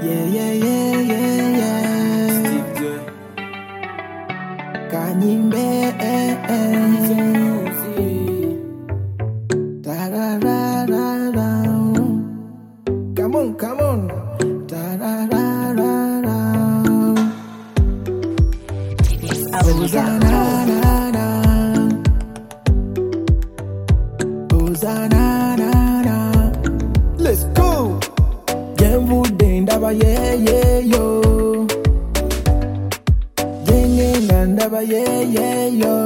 Yeah, yeah, yeah, yeah, yeah. Steve J. Kanyimbe, Ta-ra-ra-ra-ra. Come on, come on. Ta-ra-ra-ra-ra. Hosanna, Hosanna. Let's go. Jemvu dendaba yeah yo. Jengenga ndaba yeah yo.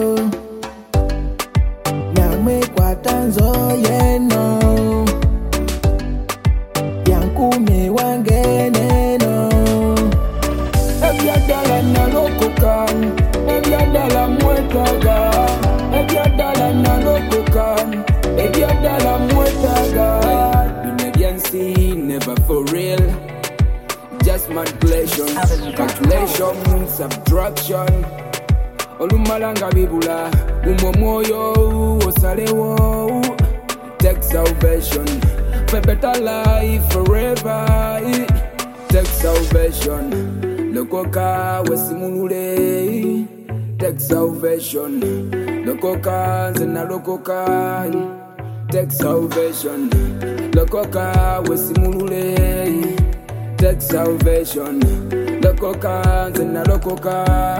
Nyame kwa tanzo yeno. Yankume wangeneno. Ebyadala nalokokan. Ebyadala mwetaga. Ebyadala nalokokan. Ebyadala mwetaga. Never for real. Just manipulation, calculation, subtraction. Olumalanga bibula, umomoyo, osalewo. Take salvation, for better life forever. Take salvation, lokoka wesimulule. Take salvation, lokoka zena lokoka. Take salvation, lokoka wesimulule. Take salvation, lokoka zena lokoka.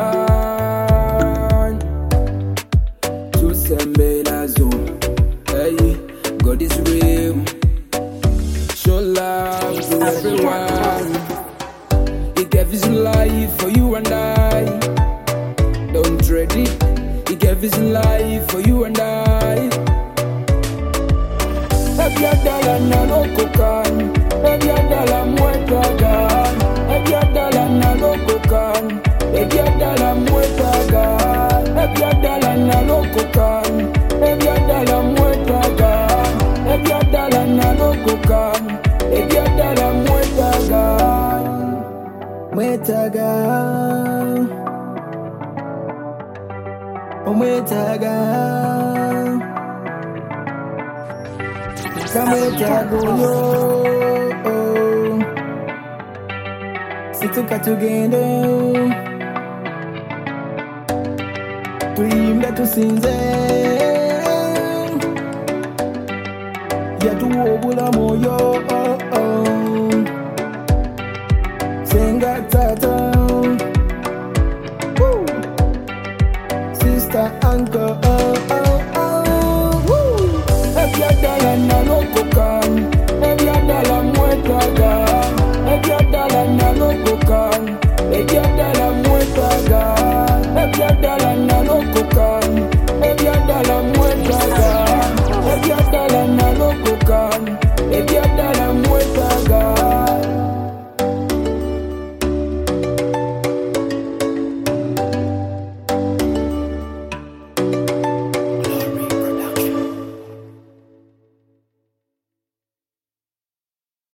Tusembela zo, hey, God is real. Show love to everyone. He gave his life for you and I. Don't trade it. He gave his life for you and I. Ebyadala nalokokan. Ebyadala mwetagan. Ebyadala nalokokan. Ebyadala mwetagan. Ebyadala nalokokan. Ebyadala mwetagan. Ebyadala nalokokan. Ebyadala mwetagan. Mwetagan. Mwetagan. Kamwetagoyo. Situka tugende. Tuyimbe tusinze. Yatuwa obulamu yo. Senga tata. Woo. Sister, uncle. Ebyadala nalokokan. Ebyadala mwetagan. Ebyadala nalokokan. Ebyadala mwetagan. Ebyadala